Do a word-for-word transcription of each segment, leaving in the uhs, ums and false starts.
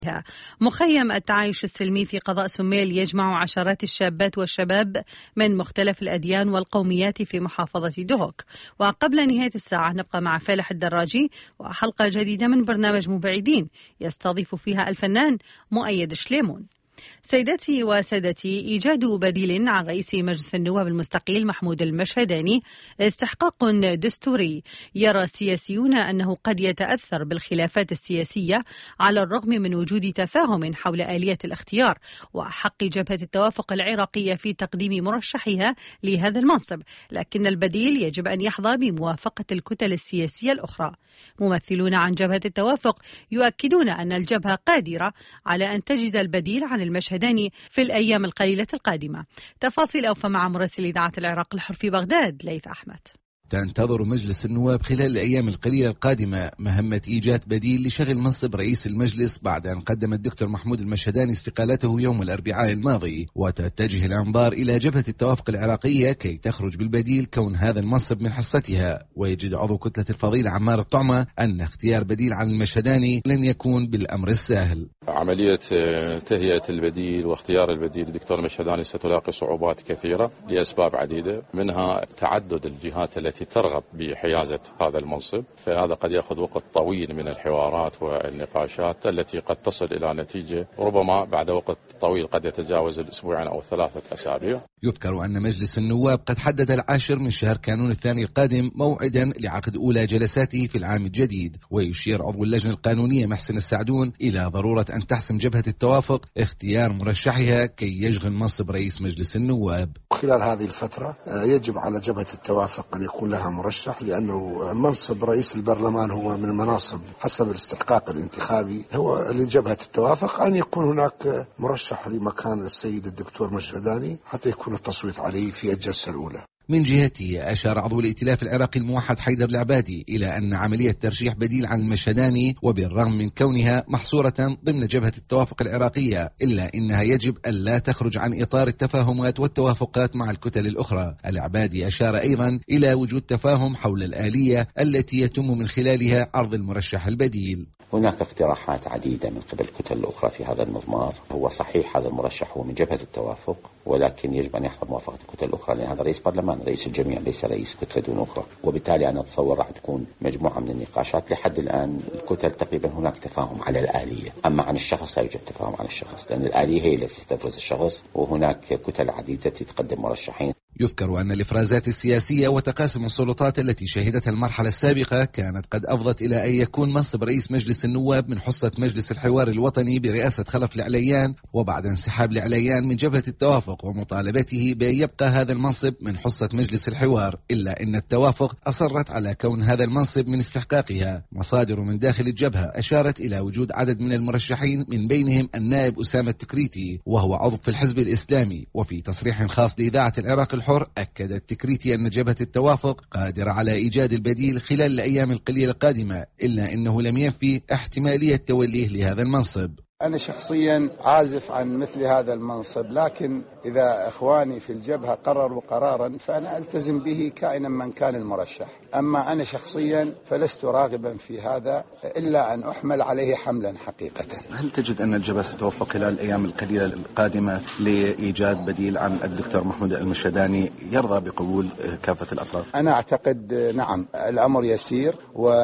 مخيم التعايش السلمي في قضاء سميل يجمع عشرات الشابات والشباب من مختلف الأديان والقوميات في محافظة دهوك. وقبل نهاية الساعة نبقى مع فالح الدراجي وحلقة جديدة من برنامج مبعدين يستضيف فيها الفنان مؤيد شليمون. سيداتي وسادتي، إيجاد بديل عن رئيس مجلس النواب المستقيل محمود المشهداني استحقاق دستوري. يرى السياسيون أنه قد يتأثر بالخلافات السياسية على الرغم من وجود تفاهم حول آلية الاختيار وحق جبهة التوافق العراقية في تقديم مرشحها لهذا المنصب، لكن البديل يجب أن يحظى بموافقة الكتل السياسية الأخرى. ممثلون عن جبهة التوافق يؤكدون أن الجبهة قادرة على أن تجد البديل عن المشهداني في الأيام القليلة القادمة. تفاصيل أوفى مع مراسل إذاعة العراق الحر في بغداد ليث أحمد. تنتظر مجلس النواب خلال الأيام القليلة القادمة مهمة إيجاد بديل لشغل منصب رئيس المجلس بعد أن قدم الدكتور محمود المشهداني استقالته يوم الأربعاء الماضي، وتتجه الأنظار إلى جبهة التوافق العراقية كي تخرج بالبديل كون هذا المنصب من حصتها. ويجد عضو كتلة الفضيلة عمار الطعمة أن اختيار بديل عن المشهداني لن يكون بالأمر السهل. عملية تهيئة البديل واختيار البديل الدكتور المشهداني ستلاقي صعوبات كثيرة لأسباب عديدة، منها تعدد الجهات التي ترغب بحيازة هذا المنصب، فهذا قد يأخذ وقت طويل من الحوارات والنقاشات التي قد تصل إلى نتيجة ربما بعد وقت طويل قد يتجاوز الأسبوعين أو ثلاثة أسابيع. يذكر أن مجلس النواب قد حدد العاشر من شهر كانون الثاني القادم موعدا لعقد أولى جلساته في العام الجديد. ويشير عضو اللجنة القانونية محسن السعدون إلى ضرورة أن تحسم جبهة التوافق اختيار مرشحها كي يشغل منصب رئيس مجلس النواب. خلال هذه الفترة يجب على جبهة التوافق أن يكون لها مرشح، لأنه منصب رئيس البرلمان هو من المناصب حسب الاستحقاق الانتخابي هو لجبهة التوافق أن يكون هناك مرشح لمكان السيد الدكتور مشهداني حتى يكون التصويت عليه في الجلسة الأولى. من جهته أشار عضو الائتلاف العراقي الموحد حيدر العبادي إلى أن عملية ترشيح بديل عن المشهداني وبالرغم من كونها محصورة ضمن جبهة التوافق العراقية إلا إنها يجب ألا تخرج عن إطار التفاهمات والتوافقات مع الكتل الأخرى. العبادي أشار أيضا إلى وجود تفاهم حول الآلية التي يتم من خلالها عرض المرشح البديل. هناك اقتراحات عديدة من قبل الكتل الأخرى في هذا المضمار. هو صحيح هذا المرشح هو من جبهة التوافق، ولكن يجب أن يحظى موافقة الكتل الأخرى، لأن هذا رئيس برلمان رئيس الجميع ليس رئيس كتلة دون أخرى. وبالتالي أنا أتصور راح تكون مجموعة من النقاشات. لحد الآن الكتل تقريبا هناك تفاهم على الآلية، أما عن الشخص لا يوجد تفاهم عن الشخص، لأن الآلية هي التي تفرز الشخص، وهناك كتل عديدة تقدم مرشحين. يذكر أن الإفرازات السياسية وتقاسم السلطات التي شهدتها المرحلة السابقة كانت قد أفضت إلى أن يكون منصب رئيس مجلس النواب من حصة مجلس الحوار الوطني برئاسة خلف العليان، وبعد انسحاب العليان من جبهة التوافق ومطالبته بأن يبقى هذا المنصب من حصة مجلس الحوار، إلا أن التوافق أصرت على كون هذا المنصب من استحقاقها. مصادر من داخل الجبهة أشارت إلى وجود عدد من المرشحين من بينهم النائب أسامة التكريتي وهو عضو في الحزب الإسلامي. وفي تصريح خاص لإذاعة العراق الحر أكد التكريتي أن جبهة التوافق قادرة على إيجاد البديل خلال الأيام القليلة القادمة، إلا أنه لم ينفي احتمالية توليه لهذا المنصب. أنا شخصيا عازف عن مثل هذا المنصب، لكن إذا إخواني في الجبهة قرروا قرارا فأنا ألتزم به كائنا من كان المرشح. أما أنا شخصيا فلست راغبا في هذا إلا أن أحمل عليه حملا حقيقة. هل تجد أن الجبهة ستوفق خلال الأيام القليلة القادمة لإيجاد بديل عن الدكتور محمود المشهداني يرضى بقبول كافة الأطراف؟ أنا أعتقد نعم، الأمر يسير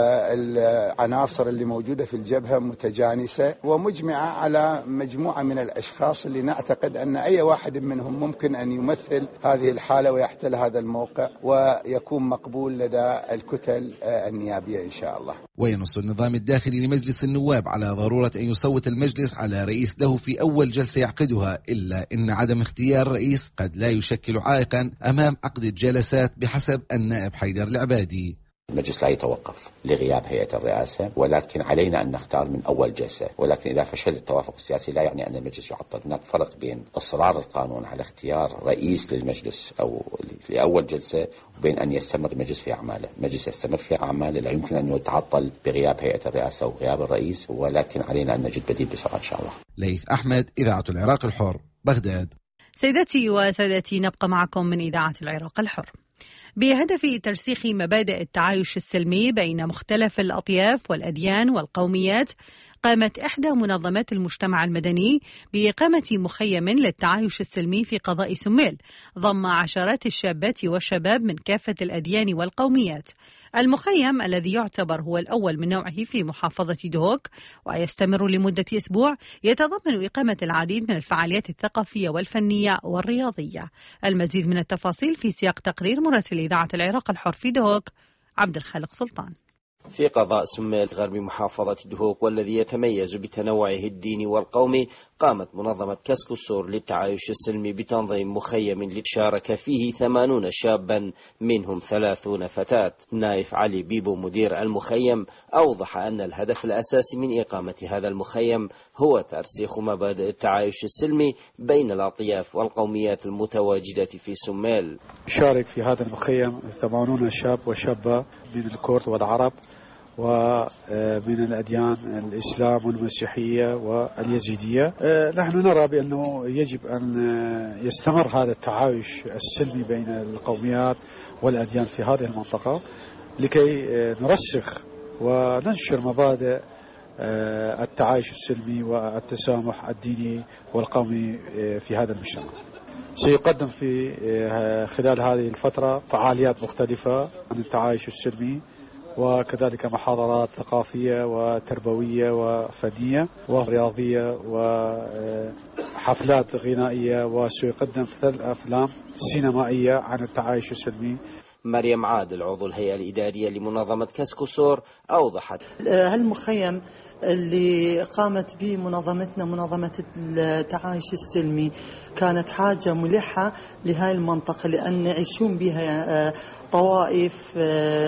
والعناصر اللي موجودة في الجبهة متجانسة ومجمعة على مجموعة من الأشخاص اللي نعتقد أن أي واحد منهم ممكن أن يمثل هذه الحالة ويحتل هذا الموقع ويكون مقبول لدى الكتل النيابية إن شاء الله. وينص النظام الداخلي لمجلس النواب على ضرورة أن يصوت المجلس على رئيس له في أول جلسة يعقدها، إلا أن عدم اختيار رئيس قد لا يشكل عائقا أمام عقد الجلسات بحسب النائب حيدر العبادي. المجلس لا يتوقف لغياب هيئة الرئاسة، ولكن علينا أن نختار من أول جلسة. ولكن إذا فشل التوافق السياسي لا يعني أن المجلس يعطل. هناك فرق بين إصرار القانون على اختيار رئيس للمجلس أو لأول جلسة وبين أن يستمر المجلس في أعماله. المجلس يستمر في أعماله، لا يمكن أن يتعطل بغياب هيئة الرئاسة أو غياب الرئيس، ولكن علينا أن نجد بديل بسرعة إن شاء الله. ليث أحمد، إذاعة العراق الحر، بغداد. سيداتي وسادتي، نبقى معكم من إذاعة العراق الحر. بهدف ترسيخ مبادئ التعايش السلمي بين مختلف الأطياف والأديان والقوميات، قامت إحدى منظمات المجتمع المدني بإقامة مخيم للتعايش السلمي في قضاء سميل ضم عشرات الشابات والشباب من كافة الأديان والقوميات. المخيم الذي يعتبر هو الأول من نوعه في محافظة دهوك ويستمر لمدة أسبوع يتضمن إقامة العديد من الفعاليات الثقافية والفنية والرياضية. المزيد من التفاصيل في سياق تقرير مراسل إذاعة العراق الحر في دهوك عبد الخالق سلطان. في قضاء سميل غرب محافظة دهوك والذي يتميز بتنوعه الديني والقومي، قامت منظمة كسكسور للتعايش السلمي بتنظيم مخيم شارك فيه ثمانون شابا منهم ثلاثون فتاة. نايف علي بيبو مدير المخيم أوضح أن الهدف الأساسي من إقامة هذا المخيم هو ترسيخ مبادئ التعايش السلمي بين الأطياف والقوميات المتواجدة في سميل. شارك في هذا المخيم ثمانون شاب وشابة من الكرد والعرب ومن الأديان الإسلام والمسيحية واليزيدية. نحن نرى بأنه يجب أن يستمر هذا التعايش السلمي بين القوميات والأديان في هذه المنطقة لكي نرسخ وننشر مبادئ التعايش السلمي والتسامح الديني والقومي في هذا المجتمع. سيقدم في خلال هذه الفترة فعاليات مختلفة عن التعايش السلمي وكذلك محاضرات ثقافية وتربوية وفنية ورياضية وحفلات غنائية، وسيقدم ثلاث أفلام سينمائية عن التعايش السلمي. مريم عادل عضو الهيئة الإدارية لمنظمة كسكسور أوضحت هالمخيم اللي قامت به منظمتنا منظمة التعايش السلمي كانت حاجة ملحة لهذه المنطقة، لأن يعيشون بها طوائف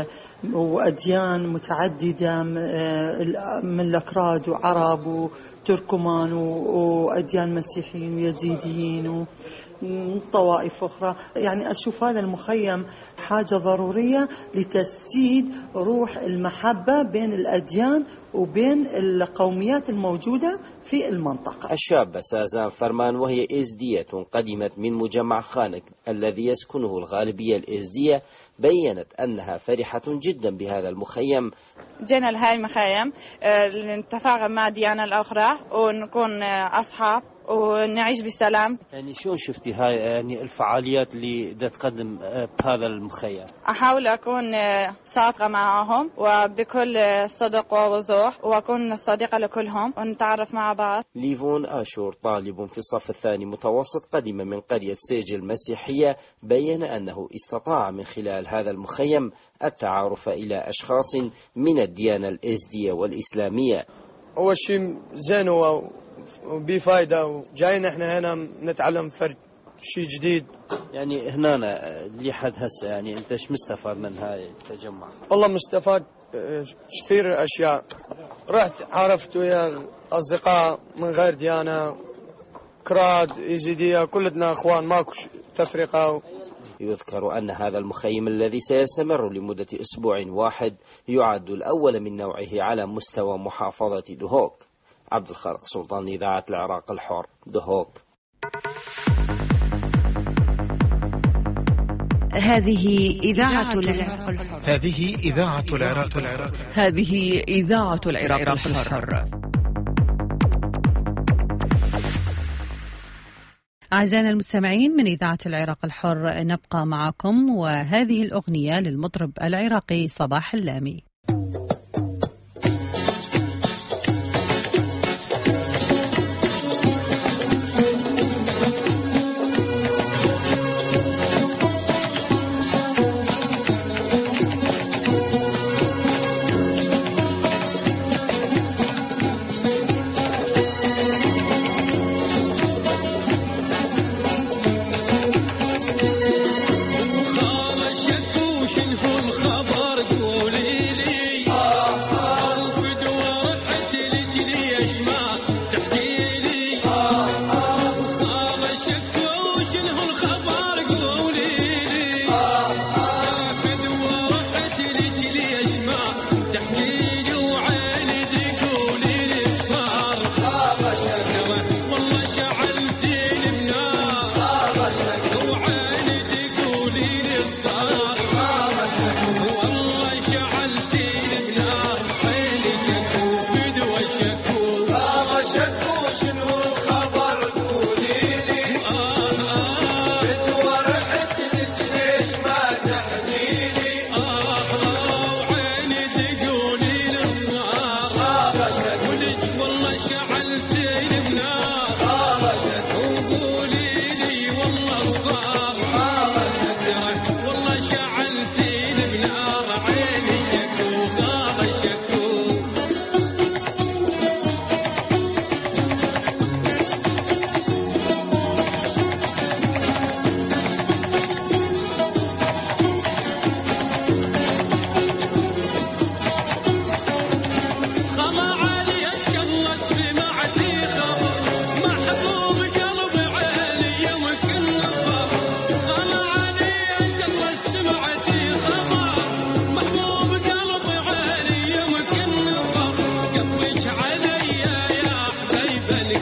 وأديان متعددة من الأكراد وعرب وتركمان وأديان مسيحيين ويزيديين وطوائف أخرى. يعني أشوف هذا المخيم حاجة ضرورية لتسييد روح المحبة بين الأديان وبين القوميات الموجودة في المنطقة. الشابة سازان فرمان وهي إزدية قدمت من مجمع خانك الذي يسكنه الغالبية الإزدية بيّنت أنها فرحة جدا بهذا المخيم. جينا لهاي المخيم نتفاعل مع الديانة الأخرى ونكون أصحاب ونعيش بسلام. يعني شلون شفتي هاي يعني الفعاليات اللي تقدم بهذا المخيم؟ أحاول أكون صادقة معهم وبكل صدق ووضوح وأكون صديقة لكلهم ونتعرف مع بعض. ليفون آشور طالب في الصف الثاني متوسط قدم من قرية سيج المسيحية بيّن أنه استطاع من خلال هذا المخيم التعارف إلى أشخاص من الديانة الإزدية والإسلامية. أول شيء زين وبفايدة وجايين احنا هنا نتعلم فرد شيء جديد. يعني هنا لحد هسه يعني انت ايش مستفاد من هاي التجمع؟ والله مستفاد كثير اشياء. رحت عرفت ويا اصدقاء من غير ديانة، كراد يزيدية، كلنا اخوان ماكو تفرقة. يذكر أن هذا المخيم الذي سيستمر لمدة أسبوع واحد يعد الأول من نوعه على مستوى محافظة دهوك. عبد الخالق سلطان، إذاعة العراق الحر، دهوك. هذه إذاعة العراق الحر. هذه إذاعة العراق الحر. هذه إذاعة العراق الحر. أعزائنا المستمعين من إذاعة العراق الحر، نبقى معكم وهذه الأغنية للمطرب العراقي صباح اللامي. شنو الخبر قولي لي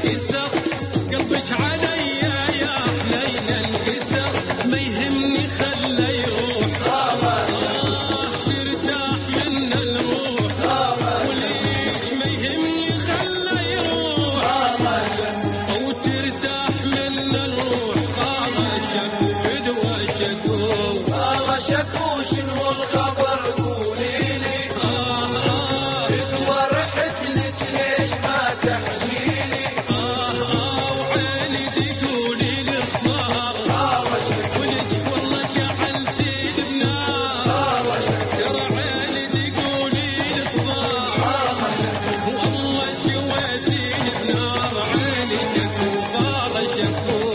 انكسر قلبك علي يا حنين انكسر ما يهمني خله يروح ترتاح من الروح وليش ما يهمني خله يروح او ترتاح من الروح خاله شكو فدوى شكو خاله شكو شنو الخبر قولي لي فدوى رحت لك ليش ما تحكي لي وعيني تقولي لي الصهر ولك والله شعلتي البنار ترى عيني تقولي لي الصهر والله جويتي البنار عيني شكو خاله شكو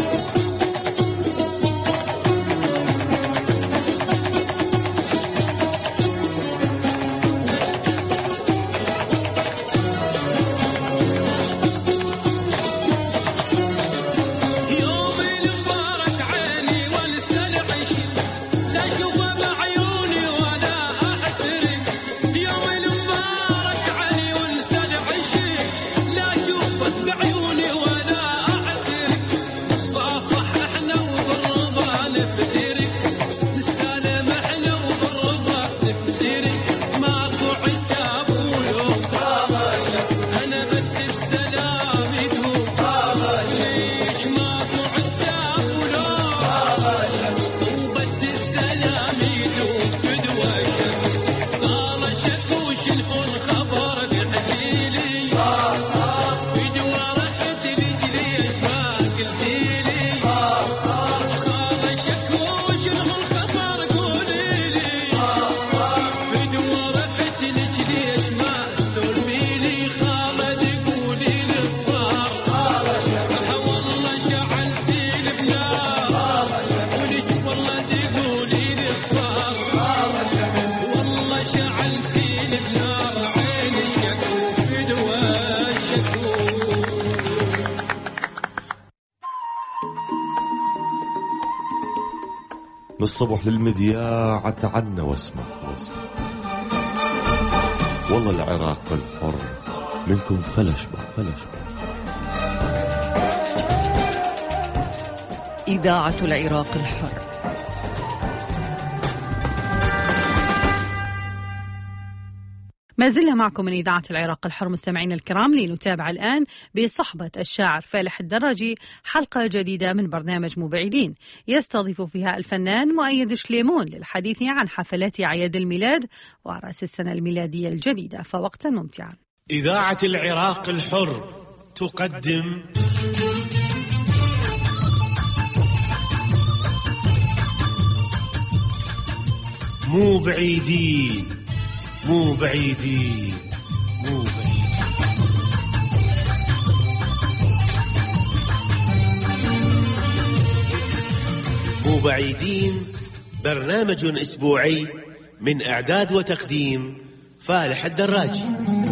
يومي المبارك عيني وانسى العيش لا اشوفه بعيوني ولا اعترف يومي المبارك عيني وانسى العيش لا اشوفه بعيوني ولا اعترف نصافح احنا وبالرضا نفترق نسالم احنا وبالرضا نفترق ماكو عتاب ولوم انا بس السلام يدوم ليش ماكو عتاب ولوم وبس السلام يدوم فدوى شكو قال شكو شنو الخبر تحكي لي فدوى رحت رجلي ما قلتي لي قال شكو شنو الخبر قولي لي فدوى رحت رجلي ما سولفي لي خالد قولي لي الصار والله شعلتي البنار ولك والله تقولي لي الصار والله شعلتي البنار عيني شكو فدوى شكو للصبح للمذياع تعنا واسمع واسمع والله العراق الحر منكم فلشبع فلشبع. إذاعة العراق الحر. ما زلنا معكم من إذاعة العراق الحر مستمعينا الكرام لنتابع الآن بصحبة الشاعر فالح الدراجي حلقة جديدة من برنامج مبعدين يستضيف فيها الفنان مؤيد شليمون للحديث عن حفلات أعياد الميلاد ورأس السنة الميلادية الجديدة فوقتا ممتعا. إذاعة العراق الحر تقدم مو بعيدين مو بعيدين مو بعيدين. مو بعيدين برنامج أسبوعي من إعداد وتقديم فالح الدراجي.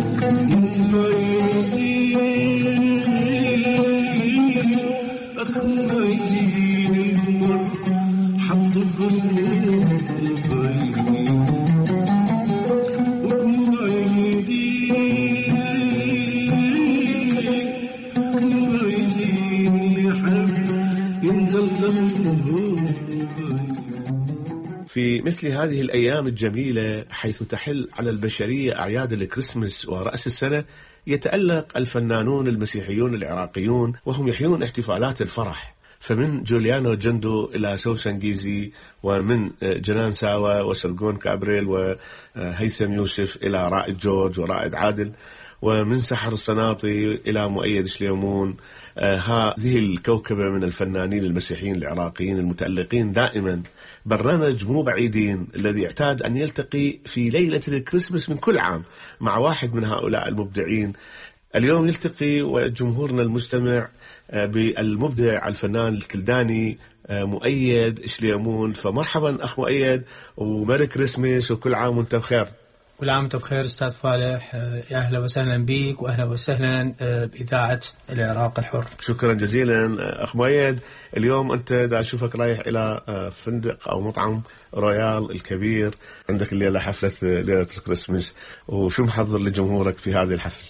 في مثل هذه الأيام الجميلة حيث تحل على البشرية أعياد الكريسماس ورأس السنة، يتألق الفنانون المسيحيون العراقيون وهم يحيون احتفالات الفرح، فمن جوليانو جندو إلى سوسن جيزي، ومن جنان ساوى وسرجون كابريل وهيثم يوسف إلى رائد جورج ورائد عادل، ومن سحر الصناطي إلى مؤيد شليمون. هذه الكوكبة من الفنانين المسيحيين العراقيين المتألقين دائما. برنامج مو بعيدين الذي اعتاد أن يلتقي في ليلة الكريسماس من كل عام مع واحد من هؤلاء المبدعين، اليوم يلتقي وجمهورنا المستمع بالمبدع الفنان الكلداني مؤيد شليمون. فمرحبا أخ مؤيد وميري كريسماس وكل عام وانت بخير. كل عام وانت بخير أستاذ فالح، يا أهلا وسهلا بك وأهلا وسهلا بإذاعة العراق الحر. شكرا جزيلا أخ مؤيد. اليوم أنت دا أشوفك رايح إلى فندق أو مطعم رويال الكبير، عندك الليلة حفلة ليلة الكريسماس، وشو محضر لجمهورك في هذه الحفل؟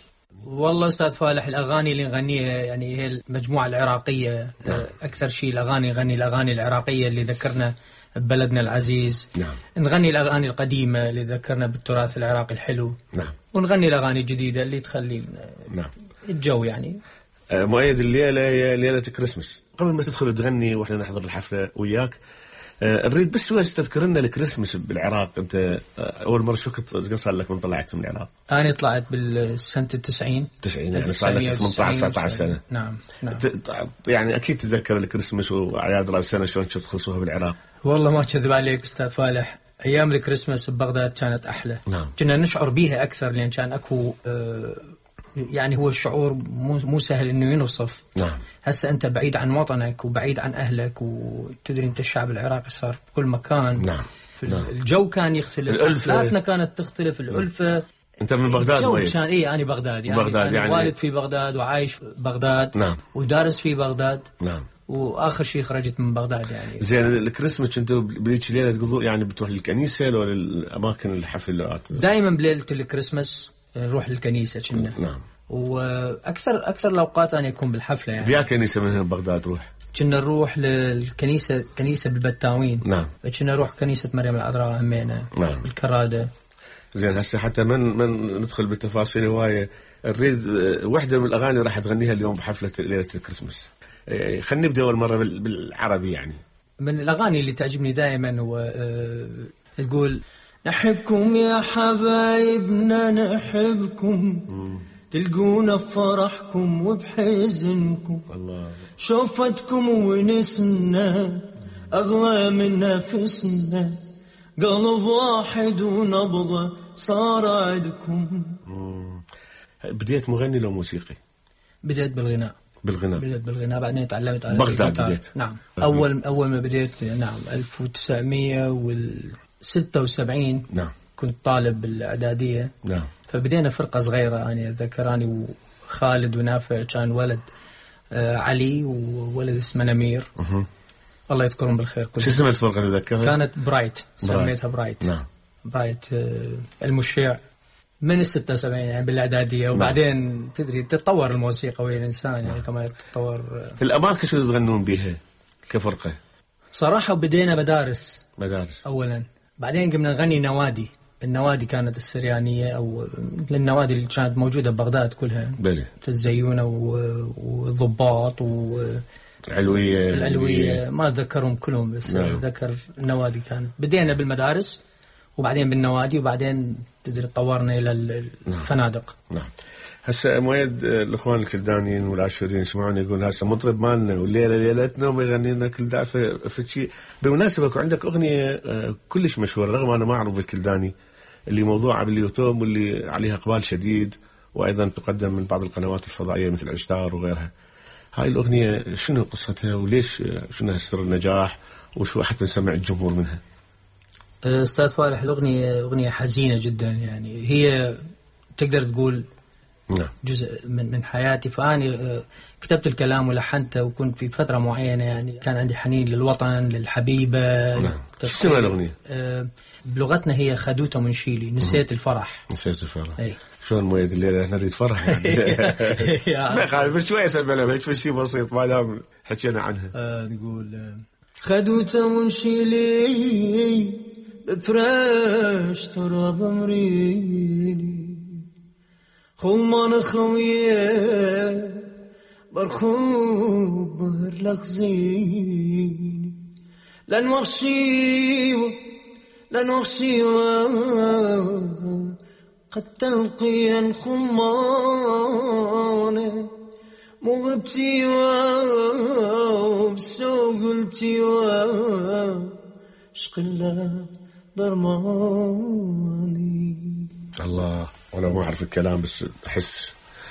والله أستاذ فالح الأغاني اللي نغنيها يعني هي المجموعة العراقية. نعم. أكثر شيء الأغاني نغني الأغاني العراقية اللي ذكرنا ببلدنا العزيز. نعم. نغني الأغاني القديمة اللي ذكرنا بالتراث العراقي الحلو. نعم. ونغني الأغاني الجديدة اللي تخلي نعم. الجو يعني. آه مؤيد، الليلة هي ليلة كريسمس. قبل ما تدخل تغني وإحنا نحضر الحفلة وياك، آه نريد بس شوي تذكر لنا الكريسمس بالعراق. أنت آه أول مرة شو كنت صار لك من طلعت من العراق؟ أنا طلعت بالسنة التسعين. تسعين يعني صار لك ثمانية عشر تسعة عشر سنة. نعم نعم. يعني أكيد تتذكر الكريسمس وأعياد رأس السنة شلون كنت تخلصوها بالعراق؟ والله ما كذب عليك أستاذ فالح، أيام الكريسماس ببغداد كانت أحلى. نعم. كنا نشعر بيها أكثر لأن كان أكو آه يعني هو الشعور مو مو سهل إنه ينوصف. نعم. هسه أنت بعيد عن وطنك وبعيد عن أهلك، وتدري أنت الشعب العراقي صار في كل مكان. نعم. نعم. الجو كان يختلف، حفلاتنا كانت تختلف، الألفة. أنت من بغداد وين؟ كان إيه أنا بغداد يعني, بغداد أنا يعني والد في بغداد وعايش في بغداد. نعم. ودارس في بغداد. نعم. واخر شيء خرجت من بغداد يعني. زين الكريسماس انتوا بليك ليله تقضوا يعني بتروح للكنيسه ولا الاماكن الحفلات؟ دائما بليله الكريسماس نروح للكنيسه كنا. نعم. واكثر اكثر الاوقات انا اكون بالحفله يعني. بيا كنيسه من هنا بغداد تروح؟ كنا نروح للكنيسه كنيسه بالبتاوين. نعم. كنا نروح كنيسه مريم العذراء همينه. نعم. بالكراده. زين هسه حتى من من ندخل بالتفاصيل هوايه، نريد وحده من الاغاني راح تغنيها اليوم بحفله ليله الكريسماس. خلينا نبدا اول مره بالعربي يعني. من الاغاني اللي تعجبني دائما هو أه تقول نحبكم يا حبايبنا نحبكم، تلقونا بفرحكم وبحزنكم، الله شوفتكم ونسنا اغلى من نفسنا، قلب واحد ونبضه صار عندكم. بديت مغني لو موسيقي؟ بديت بالغناء. بالغناء. بديت بالغناء بعدين تعلمت على بغداد بديت. نعم. اول اول ما بديت نعم ألف وتسعمية وستة وسبعين. نعم. كنت طالب بالاعداديه. نعم. فبدينا فرقه صغيره يعني اتذكراني وخالد ونافع كان ولد آه علي وولد اسمه نمير. أه. الله يذكرهم بالخير كلهم. شو اسم الفرقه تذكرها؟ كانت برايت، سميتها برايت. نعم. برايت آه المشيع من الستة وسبعين يعني بالاعداديه. وبعدين نعم. تدري تتطور الموسيقى ويا الانسان يعني. نعم. كما تتطور. الاماكن شو تغنون بها كفرقه؟ صراحه بدينا مدارس. مدارس اولا، بعدين قمنا نغني نوادي. النوادي كانت السريانيه او النوادي اللي كانت موجوده ببغداد كلها. بلي. الزيونه وضباط و العلويه. العلويه ما اتذكرهم كلهم بس نعم. ذكر النوادي كانت. بدينا بالمدارس وبعدين بالنوادي وبعدين تدري تطورنا الى الفنادق. نعم. نعم. هسه مؤيد الاخوان الكلدانيين والعاشورين يسمعون يقول هسه مطرب مالنا والليله ليلتنا وما يغني لنا كلدان في شيء. بالمناسبه عندك اغنيه كلش مشهوره رغم انا ما اعرف الكلداني اللي موضوعها باليوتيوب واللي عليها اقبال شديد وايضا تقدم من بعض القنوات الفضائيه مثل عشتار وغيرها. هاي الاغنيه شنو قصتها وليش شنو سر النجاح وشو حتى نسمع الجمهور منها؟ استاذ فالح الاغنيه اغنيه حزينه جدا يعني. هي تقدر تقول نعم. جزء من من حياتي. فاني كتبت الكلام ولحنته وكنت في فتره معينه يعني كان عندي حنين للوطن للحبيبه. نعم. شو اسمها الاغنيه؟ بلغتنا هي خدوته من شيلي. نسيت الفرح. نسيت الفرح. اي شلون مؤيد الليله احنا نريد فرح يعني. ما خالف شويه سبنا هيك شيء بسيط ما دام حكينا عنها. آه نقول خدوته من شيلي بفرش تراب مريني، خمان خويه برخوب بهر لغزيني، لن وخشيوه لن وخشيوه قد تلقين خمانه مغبتي وبسوق قلتي وشقلا ضرماني. الله ولا ما أعرف الكلام بس أحس.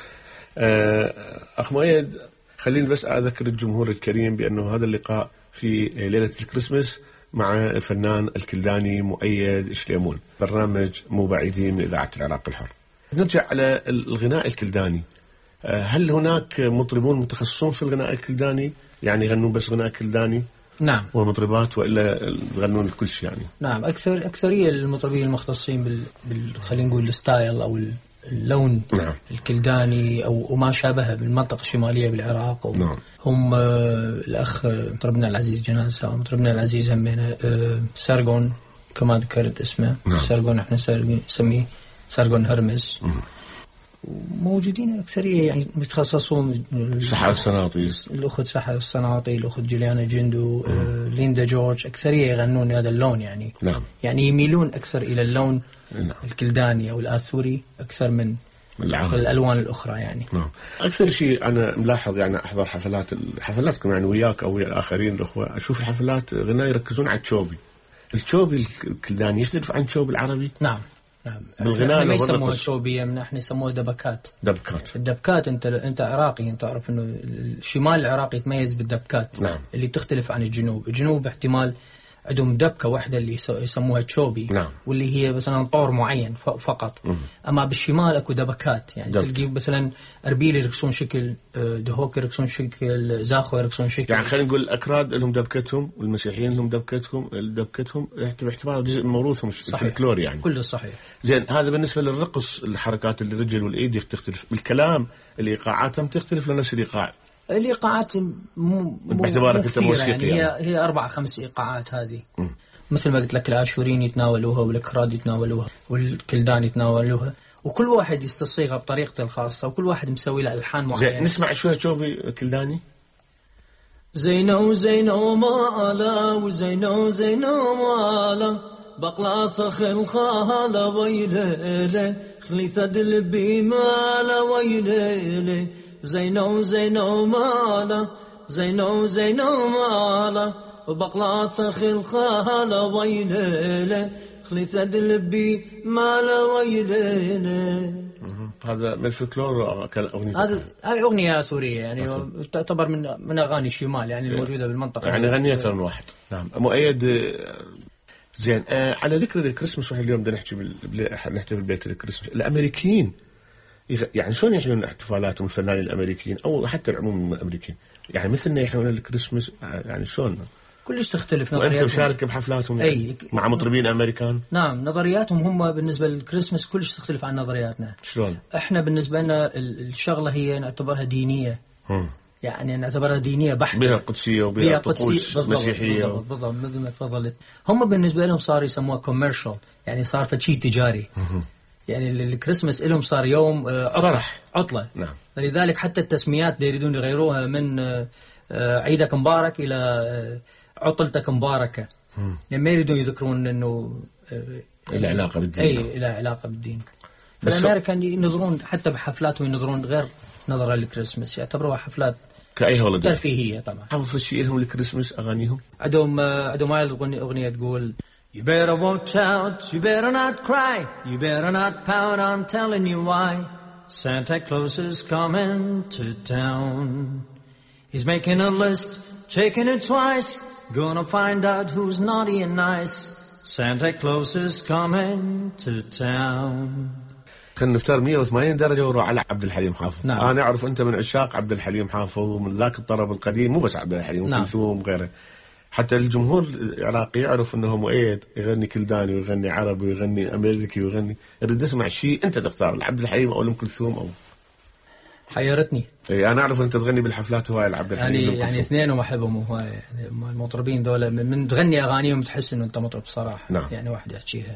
أخ مؤيد خليني بس أذكر الجمهور الكريم بأنه هذا اللقاء في ليلة الكريسماس مع الفنان الكلداني مؤيد شليمون، برنامج مو بعيدين من إذاعة العراق الحر. نرجع على الغناء الكلداني. هل هناك مطربون متخصصون في الغناء الكلداني يعني يغنون بس غناء كلداني؟ نعم. ومطربات وإلا يغنون الكل شيء يعني؟ نعم. أكثر أكثرية المطربين المختصين بال, بال... خلينا نقول الستايل أو اللون نعم. الكلداني أو ما شابه بالمنطقة الشمالية بالعراق. نعم. هم الأخ مطربنا العزيز جنازة مطربنا العزيز همنا سارغون كما ذكرت اسمه. نعم. سارغون احنا نسميه سارغون هرمز. موجودين أكثرية يعني متخصصون سحر السناطي، الأخت سحر السناطي، الأخت جوليانا جندو، آه، ليندا جورج، أكثرية يغنون هذا اللون يعني. نعم. يعني يميلون أكثر إلى اللون نعم. الكلداني أو الآثوري أكثر من العرب. الألوان الأخرى يعني. نعم. أكثر شيء أنا ملاحظ يعني أحضر حفلات حفلاتكم يعني وياك أو ويا الآخرين الأخوة، أشوف الحفلات غناء يركزون على التشوبي. التشوبي الكلداني يختلف عن التشوبي العربي؟ نعم. نعم. بالغناء ما يسموها شوبية، من احنا يسموها دبكات. دبكات. الدبكات انت انت عراقي، انت تعرف انه الشمال العراقي يتميز بالدبكات. نعم. اللي تختلف عن الجنوب. الجنوب احتمال عندهم دبكة واحدة اللي يسموها تشوبي. نعم. واللي هي مثلا طور معين فقط. مم. اما بالشمال اكو دبكات يعني دبك. تلقي مثلا اربيل يرقصون شكل، دهوك يرقصون شكل، زاخو يرقصون شكل. يعني خلينا نقول الاكراد لهم دبكتهم والمسيحيين لهم دبكتهم دبكتهم باعتبار جزء من موروثهم الفلكلور يعني. كله صحيح. زين هذا بالنسبه للرقص، الحركات الرجل والايد تختلف، الكلام الايقاعاتهم تختلف لنفس الايقاع. الايقاعات مو باعتبارك انت موسيقي يعني, يعني. هي هي اربع خمس ايقاعات هذه. م. مثل ما قلت لك العاشورين يتناولوها والكراد يتناولوها والكلدان يتناولوها، وكل واحد يستصيغها بطريقته الخاصه وكل واحد مسوي له الحان معينه. نسمع شويه شوفي كلداني. زينو زينو مالا وزينو زينو مالا بقلا ثخل خالا ويلي خلي ثدل بي مالا ويلي زينو زينو مالا زينو زينو مالا وبقلا ثخل خالا ويلي خلي ثدل بي مالا ويلي. هذا من الفلكلور كالأغنية. هذه هذه أغنية سورية يعني أصل. تعتبر من من أغاني الشمال يعني الموجودة بالمنطقة. يعني غنية أكثر من واحد. نعم. مؤيد زين. آه على ذكر الكريسماس اليوم بدنا نحكي بال... نحتفل ببيت الكريسماس. الأمريكيين يعني شلون يحيون احتفالاتهم الفنانين الأمريكيين أو حتى العموم الأمريكيين؟ يعني مثلنا يحيون الكريسماس يعني شلون؟ كلش تختلف نظرياتهم. وأنت مشارك بحفلاتهم يعني أي مع مطربين أمريكان؟ نعم. نظرياتهم هم بالنسبة للكريسماس كلش تختلف عن نظرياتنا. شلون؟ احنا بالنسبة لنا الشغلة هي نعتبرها دينية. هم. يعني نعتبرها دينية بحتة. بها قدسية وبها طقوس مسيحية. بالضبط بالضبط مثل ما تفضلت. هم بالنسبة لهم صار يسموها كوميرشال، يعني صار فشي تجاري. يعني الكريسماس لهم صار يوم فرح عطلة. نعم. فلذلك حتى التسميات يريدون يغيروها من عيدك مبارك إلى عطلتك مباركة. يعني ما يريدون يذكرون إنه العلاقة بالدين. أي لا علاقة بالدين. فالأمريكان ينظرون حتى بحفلاتهم ينظرون غير نظرة للكريسماس، يعتبروها حفلات كأي هوليدي ترفيهية طبعا. حافظ شيء لهم الكريسماس أغانيهم. عندهم عندهم هاي الأغنية تقول You better watch out, you better not cry, you better not pout, I'm telling you why. Santa Claus is coming to town. He's making a list, checking it twice, gonna find out who's naughty and nice. Santa Claus is coming to town. خلينا نفترض مية وثمانين درجة ونروح على عبد الحليم حافظ. نعم. أنا أعرف أنت من عشاق عبد الحليم حافظ ومن ذاك الطرب القديم، مو بس عبد الحليم نعم. وكلثوم وغيره. حتى الجمهور العراقي يعرف أنه مؤيد يغني كلداني ويغني عربي ويغني أمريكي ويغني، يريد يسمع شيء أنت تختار عبد الحليم أو أم كلثوم أو. حيرتني. إيه أنا أعرف أنت تغني بالحفلات هواي لعبد الحليم. يعني يعني اثنينهم أحبهم هواي يعني المطربين دول من تغني أغانيهم تحس إنه أنت مطرب صراحة. نعم. يعني واحد يحكيها.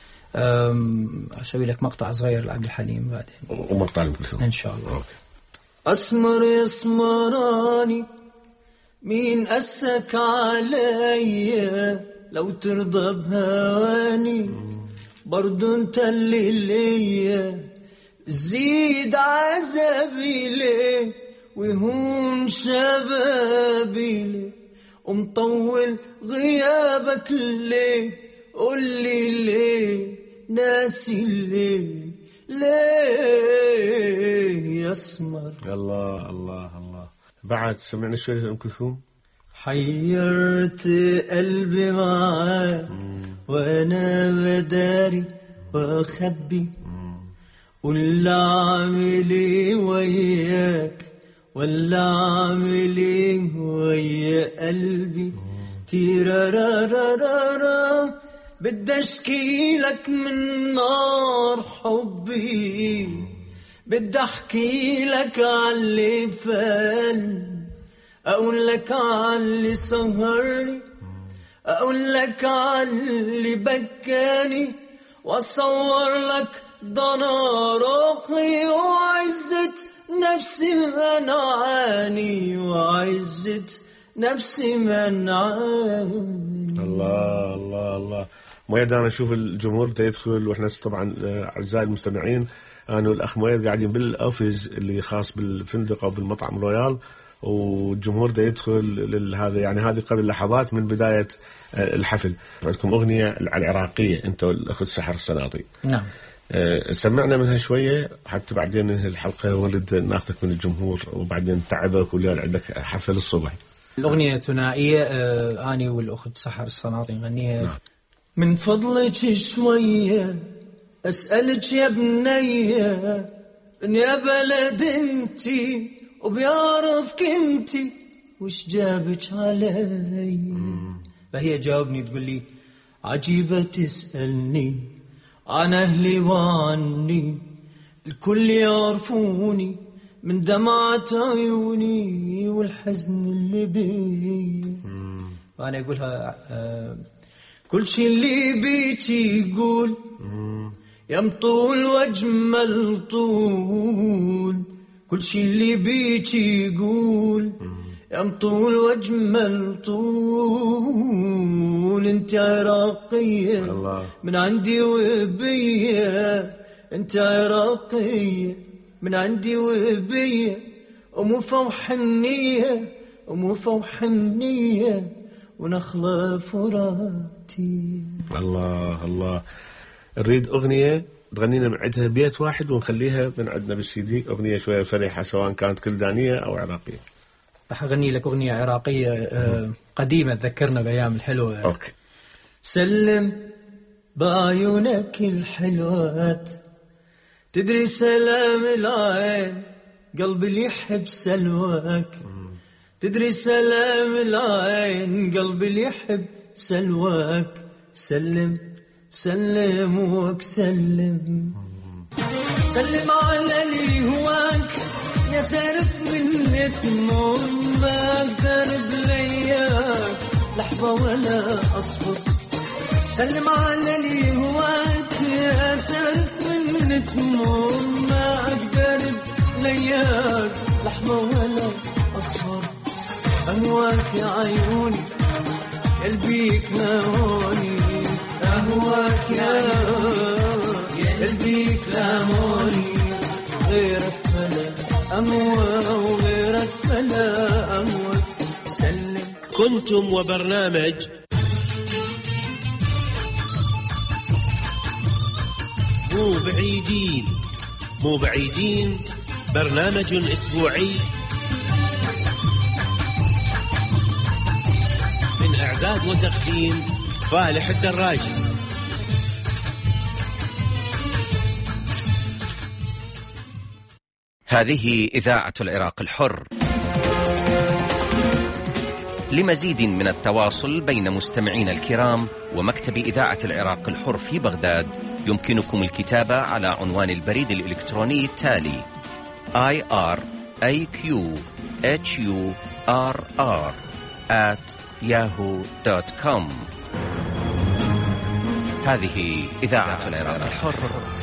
أسوي لك مقطع صغير لعبد الحليم بعدين. ومقطع أم كلثوم. إن شاء الله. أوكي. أسمر يسمراني مين أسك علي لو ترضى بهواني برضو انت اللي ليا زيد عذابي ليه وهون شبابي ليه ومطول غيابك ليه قولي ليه ناسي ليه ليه يسمر. الله الله الله. بعد سمعنا شوية أم كلثوم. حيرت قلبي معاك وانا بداري واخبي ولا اعمل ايه وياك ولا اعمل ايه ويا قلبي تيرارارارا بدي اشكيلك من نار حبي، بدي احكي لك عاللي فال، اقول لك عاللي سهرني، اقول لك عاللي بكاني، واصور لك ضنا روحي وعزة نفسي منعاني، وعزة نفسي منعاني. الله الله الله. مؤيد انا اشوف الجمهور بده يدخل، واحنا طبعا اعزائي المستمعين انا والاخ مؤيد قاعدين بالاوفيس اللي خاص بالفندق او بالمطعم رويال، والجمهور ده يدخل لهذا. يعني هذه قبل لحظات من بداية الحفل. عندكم أغنية العراقية أنت والأخت سحر السناطي. نعم. سمعنا منها شوية حتى بعدين ننهي الحلقة ونريد ناخذك من الجمهور، وبعدين تعبك واليوم عندك حفل الصبح. الأغنية ثنائية أنا والأخت سحر السناطي نغنيها. نعم. من فضلك شوية أسألك يا بنية، يا بلد انتي وبيعرفك انتي وش جابك علي؟ فهي جاوبني تقول لي عجيبة تسألني عن أهلي وعني، الكل يعرفوني من دمعة عيوني والحزن اللي بي. وأنا أقولها آه كل شي اللي بيتي يقول يا مطول واجمل طول، كل شي اللي بيتي يقول يا مطول واجمل طول. انت عراقية من عندي وبية، انت عراقية من عندي وبية، ومو فوح النية ومو فوح النية ونخلة فراتي. الله الله. نريد أغنية تغنينا من عندها بيت واحد ونخليها من عندنا بالسي دي، أغنية شوية فرحة سواء كانت كلدانية أو عراقية. راح أغني لك أغنية عراقية آه قديمة تذكرنا بأيام الحلوة. أوكي. سلم بعيونك الحلوات، تدري سلام العين قلبي اللي يحب سلواك، تدري سلام العين قلبي اللي يحب سلواك. سلم سلم وكسلم، سلم على اللي هواك يا تعرف من اثنون، ما اقدر بلياك لحظة ولا اصبر. سلم على اللي هواك يا تعرف من اثنون، ما اقدر بلياك لحظة ولا اصبر. اهواك يا عيوني قلبيك ناوني، أهواك يا قلبيك لاموني، غيرك فلا أموى وغيرك فلا أموى. سلم. كنتم وبرنامج مو بعيدين. مو بعيدين برنامج أسبوعي من إعداد وتقديم فالح الدراجي. هذه إذاعة العراق الحر. لمزيد من التواصل بين مستمعين الكرام ومكتب إذاعة العراق الحر في بغداد يمكنكم الكتابة على عنوان البريد الإلكتروني التالي آي آر إيه كيو إتش يو آر آر آت ياهو دوت كوم. هذه إذاعة العراق الحر.